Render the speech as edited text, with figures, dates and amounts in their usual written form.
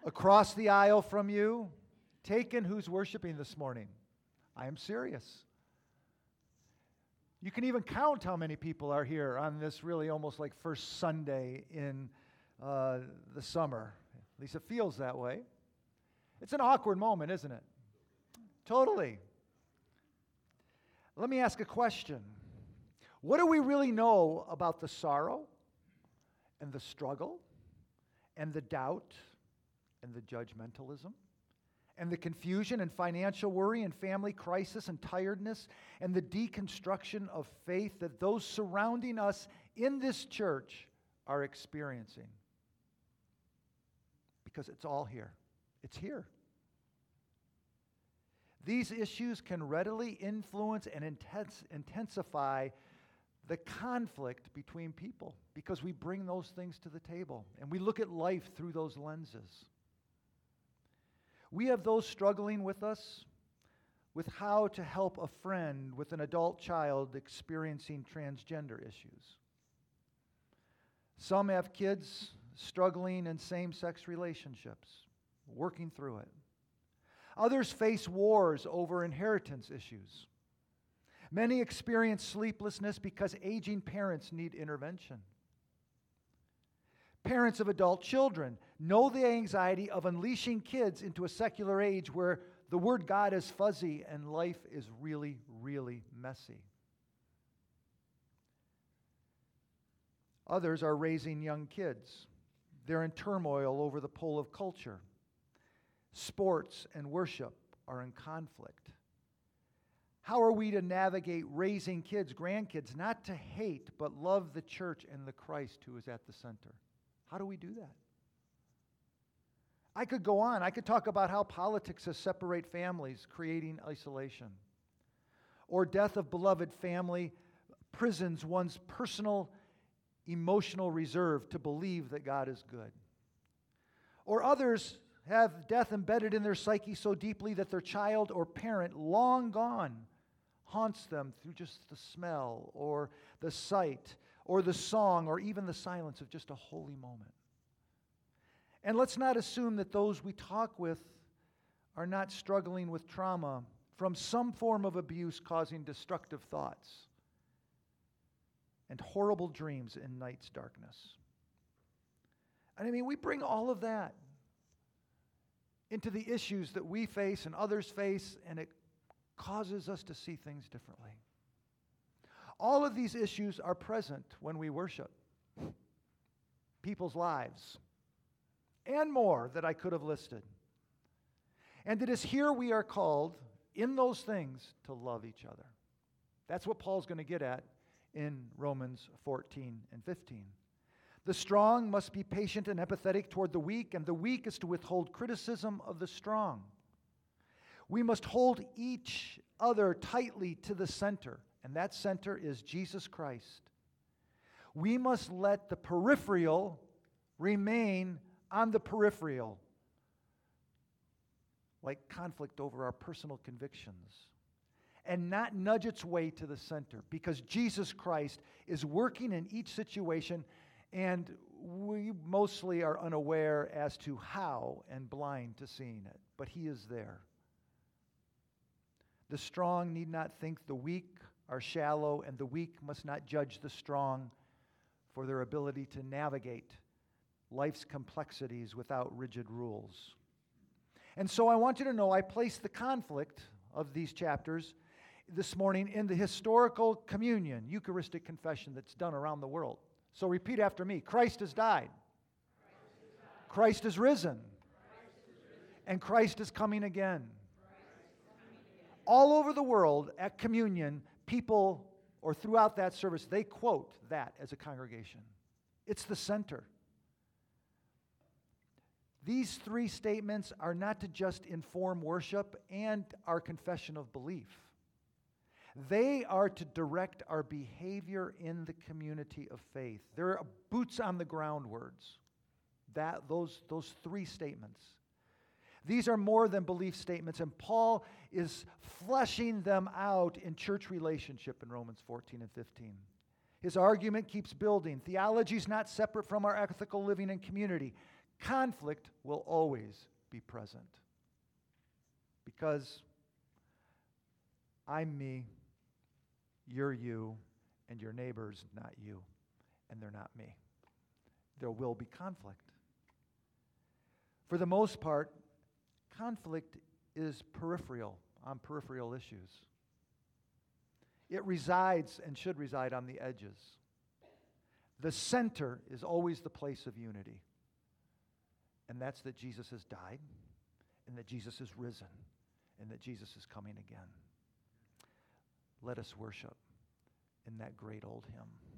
Across the aisle from you, taken, who's worshiping this morning? I am serious. You can even count how many people are here on this really almost like first Sunday in the summer. At least it feels that way. It's an awkward moment, isn't it? Totally. Let me ask a question. What do we really know about the sorrow and the struggle and the doubt and the judgmentalism and the confusion and financial worry and family crisis and tiredness and the deconstruction of faith that those surrounding us in this church are experiencing? Because it's all here. It's here. These issues can readily influence and intensify the conflict between people because we bring those things to the table and we look at life through those lenses. We have those struggling with us with how to help a friend with an adult child experiencing transgender issues. Some have kids struggling in same-sex relationships, working through it. Others face wars over inheritance issues. Many experience sleeplessness because aging parents need intervention. Parents of adult children know the anxiety of unleashing kids into a secular age where the word God is fuzzy and life is really, really messy. Others are raising young kids. They're in turmoil over the pull of culture. Sports and worship are in conflict. How are we to navigate raising kids, grandkids, not to hate, but love the church and the Christ who is at the center? How do we do that? I could go on. I could talk about how politics has separated families, creating isolation. Or death of beloved family prisons one's personal emotional reserve to believe that God is good. Or others have death embedded in their psyche so deeply that their child or parent, long gone, haunts them through just the smell or the sight or the song or even the silence of just a holy moment. And let's not assume that those we talk with are not struggling with trauma from some form of abuse causing destructive thoughts and horrible dreams in night's darkness. And I mean, we bring all of that into the issues that we face and others face, and it causes us to see things differently. All of these issues are present when we worship. People's lives, and more that I could have listed. And it is here we are called, in those things, to love each other. That's what Paul's going to get at in Romans 14 and 15. The strong must be patient and empathetic toward the weak, and the weak is to withhold criticism of the strong. We must hold each other tightly to the center, and that center is Jesus Christ. We must let the peripheral remain on the peripheral, like conflict over our personal convictions, and not nudge its way to the center, because Jesus Christ is working in each situation, and we mostly are unaware as to how and blind to seeing it, but He is there. The strong need not think the weak are shallow, and the weak must not judge the strong for their ability to navigate life's complexities without rigid rules. And so I want you to know I place the conflict of these chapters this morning in the historical communion, Eucharistic confession that's done around the world. So repeat after me. Christ has died. Christ is risen. And Christ is coming again. All over the world at communion, people, or throughout that service, they quote that as a congregation. It's the center. These three statements are not to just inform worship and our confession of belief. They are to direct our behavior in the community of faith. They're boots on the ground words. Those three statements. These are more than belief statements, and Paul is fleshing them out in church relationship in Romans 14 and 15. His argument keeps building. Theology is not separate from our ethical living and community. conflict will always be present. Because I'm me, you're you, and your neighbor's not you, and they're not me. There will be conflict. For the most part, conflict is peripheral, on peripheral issues. It resides and should reside on the edges. The center is always the place of unity. And that's that Jesus has died, and that Jesus is risen, and that Jesus is coming again. Let us worship in that great old hymn.